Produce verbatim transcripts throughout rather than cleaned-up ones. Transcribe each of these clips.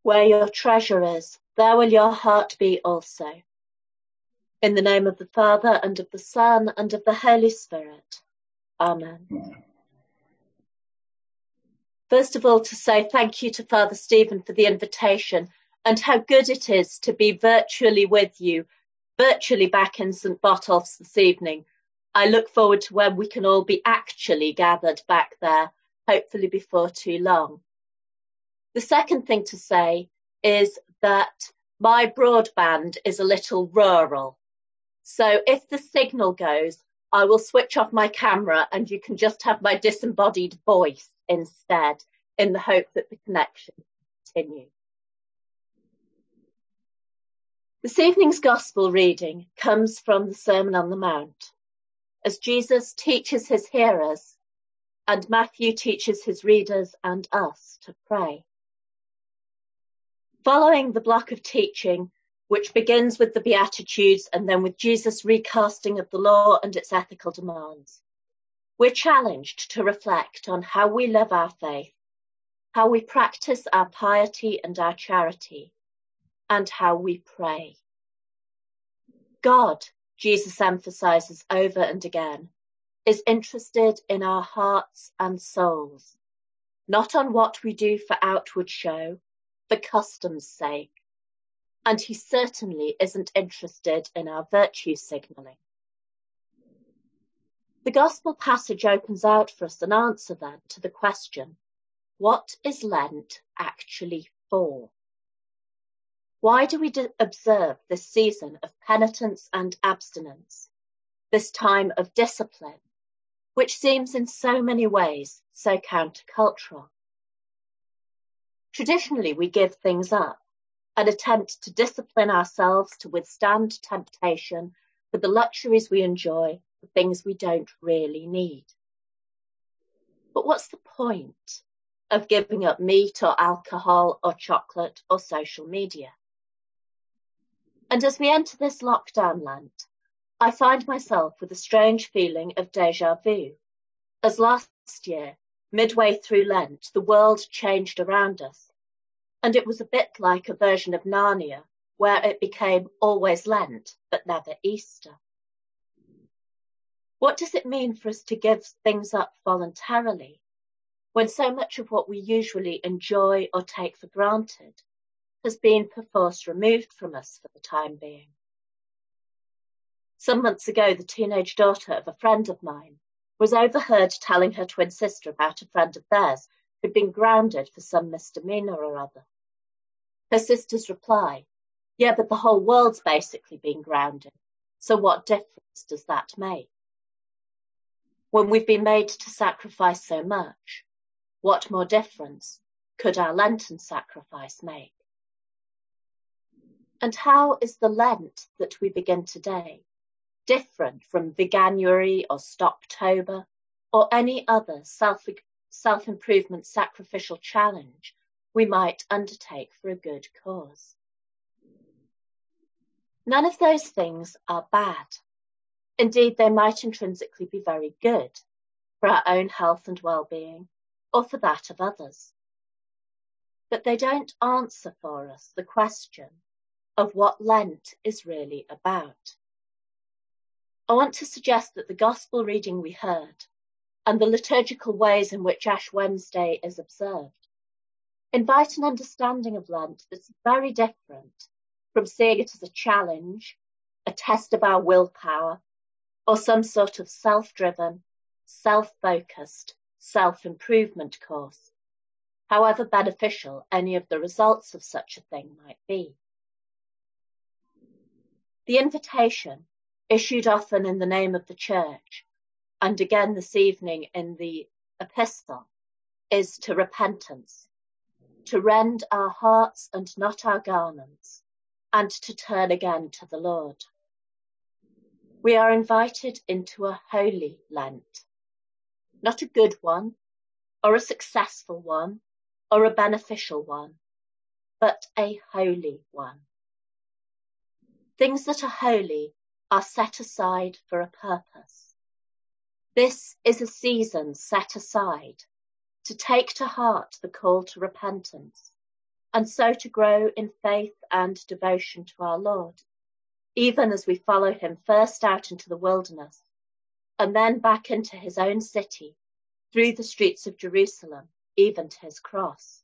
Where your treasure is, there will your heart be also. In the name of the Father, and of the Son, and of the Holy Spirit. Amen. First of all, to say thank you to Father Stephen for the invitation, and how good it is to be virtually with you, virtually back in St Botolph's this evening. I look forward to when we can all be actually gathered back there, hopefully before too long. The second thing to say is that my broadband is a little rural. So if the signal goes, I will switch off my camera and you can just have my disembodied voice instead, in the hope that the connection will continue. This evening's Gospel reading comes from the Sermon on the Mount, as Jesus teaches his hearers and Matthew teaches his readers and us to pray. Following the block of teaching, which begins with the Beatitudes and then with Jesus' recasting of the law and its ethical demands, we're challenged to reflect on how we live our faith, how we practice our piety and our charity, and how we pray. God, Jesus emphasizes over and again, is interested in our hearts and souls, not on what we do for outward show, for custom's sake. And he certainly isn't interested in our virtue signalling. The Gospel passage opens out for us an answer then to the question, what is Lent actually for? Why do we d- observe this season of penitence and abstinence, this time of discipline, which seems in so many ways so countercultural? Traditionally, we give things up, an attempt to discipline ourselves to withstand temptation for the luxuries we enjoy, the things we don't really need. But what's the point of giving up meat or alcohol or chocolate or social media? And as we enter this lockdown Lent, I find myself with a strange feeling of déjà vu. As last year, midway through Lent, the world changed around us. And it was a bit like a version of Narnia, where it became always Lent, but never Easter. What does it mean for us to give things up voluntarily, when so much of what we usually enjoy or take for granted has been perforce removed from us for the time being? Some months ago, the teenage daughter of a friend of mine was overheard telling her twin sister about a friend of theirs who'd been grounded for some misdemeanor or other. Her sister's reply, yeah, but the whole world's basically been grounded, so what difference does that make? When we've been made to sacrifice so much, what more difference could our Lenten sacrifice make? And how is the Lent that we begin today different from Veganuary or Stoptober or any other self, self-improvement sacrificial challenge we might undertake for a good cause? None of those things are bad. Indeed, they might intrinsically be very good for our own health and well-being, or for that of others. But they don't answer for us the question of what Lent is really about. I want to suggest that the Gospel reading we heard and the liturgical ways in which Ash Wednesday is observed invite an understanding of Lent that's very different from seeing it as a challenge, a test of our willpower, or some sort of self-driven, self-focused, self-improvement course, however beneficial any of the results of such a thing might be. The invitation, issued often in the name of the Church, and again this evening in the epistle, is to repentance, to rend our hearts and not our garments, and to turn again to the Lord. We are invited into a holy Lent, not a good one, or a successful one, or a beneficial one, but a holy one. Things that are holy are set aside for a purpose. This is a season set aside to take to heart the call to repentance, and so to grow in faith and devotion to our Lord, even as we follow him first out into the wilderness and then back into his own city, through the streets of Jerusalem, even to his cross.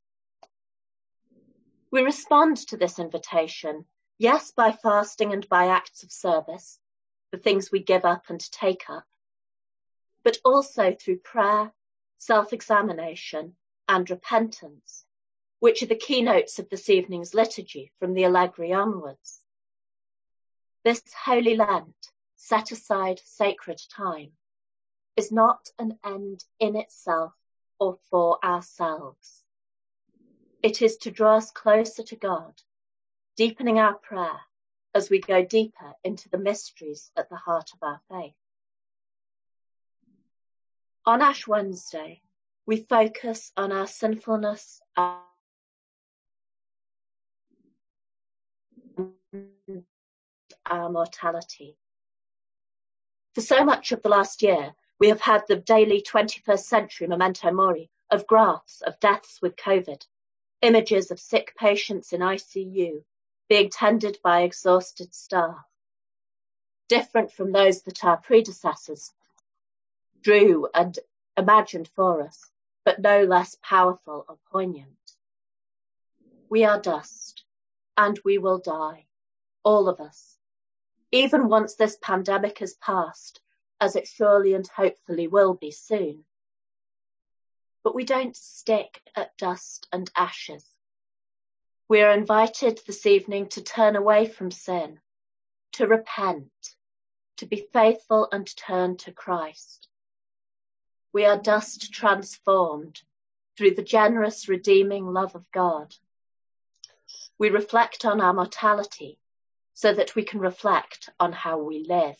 We respond to this invitation, yes, by fasting and by acts of service, the things we give up and take up, but also through prayer, self-examination, and repentance, which are the keynotes of this evening's liturgy from the Allegri onwards. This Holy Lent, set aside sacred time, is not an end in itself or for ourselves. It is to draw us closer to God, deepening our prayer as we go deeper into the mysteries at the heart of our faith. On Ash Wednesday, we focus on our sinfulness and our mortality. For so much of the last year, we have had the daily twenty-first century memento mori of graphs of deaths with COVID, images of sick patients in I C U being tended by exhausted staff, different from those that our predecessors drew and imagined for us, but no less powerful or poignant. We are dust, and we will die, all of us, even once this pandemic is past, as it surely and hopefully will be soon. But we don't stick at dust and ashes. We are invited this evening to turn away from sin, to repent, to be faithful and turn to Christ. We are dust transformed through the generous, redeeming love of God. We reflect on our mortality so that we can reflect on how we live.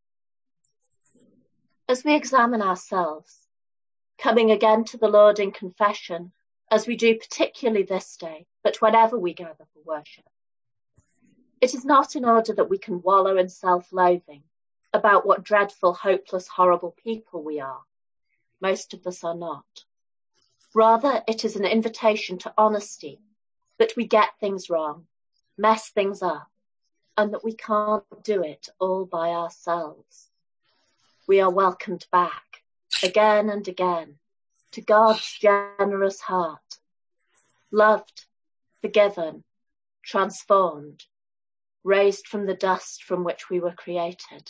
As we examine ourselves, coming again to the Lord in confession, as we do particularly this day, but whenever we gather for worship, it is not in order that we can wallow in self-loathing about what dreadful, hopeless, horrible people we are. Most of us are not. Rather, it is an invitation to honesty, that we get things wrong, mess things up, and that we can't do it all by ourselves. We are welcomed back, again and again, to God's generous heart, loved, forgiven, transformed, raised from the dust from which we were created.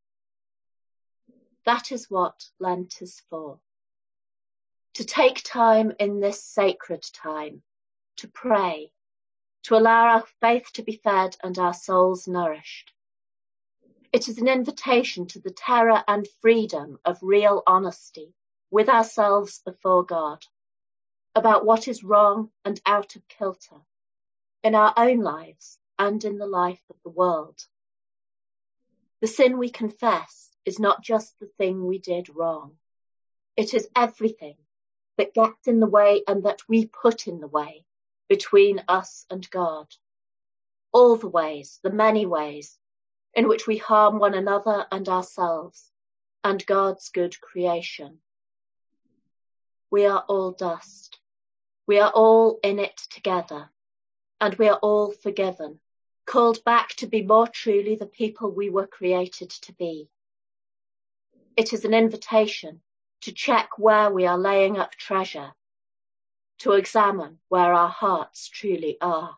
That is what Lent is for. To take time in this sacred time, to pray, to allow our faith to be fed and our souls nourished. It is an invitation to the terror and freedom of real honesty with ourselves before God, about what is wrong and out of kilter in our own lives and in the life of the world. The sin we confess is not just the thing we did wrong. It is everything that gets in the way and that we put in the way between us and God. All the ways, the many ways in which we harm one another and ourselves and God's good creation. We are all dust. We are all in it together, and we are all forgiven, called back to be more truly the people we were created to be. It is an invitation to check where we are laying up treasure, to examine where our hearts truly are.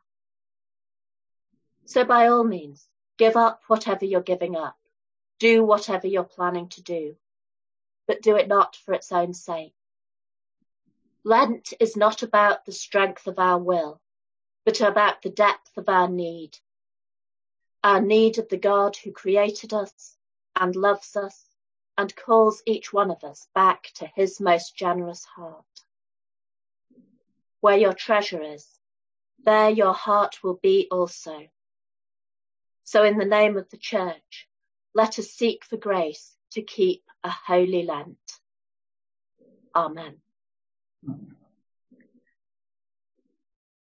So by all means, give up whatever you're giving up. Do whatever you're planning to do, but do it not for its own sake. Lent is not about the strength of our will, but about the depth of our need. Our need of the God who created us and loves us and calls each one of us back to his most generous heart. Where your treasure is, there your heart will be also. So in the name of the Church, let us seek for grace to keep a holy Lent. Amen.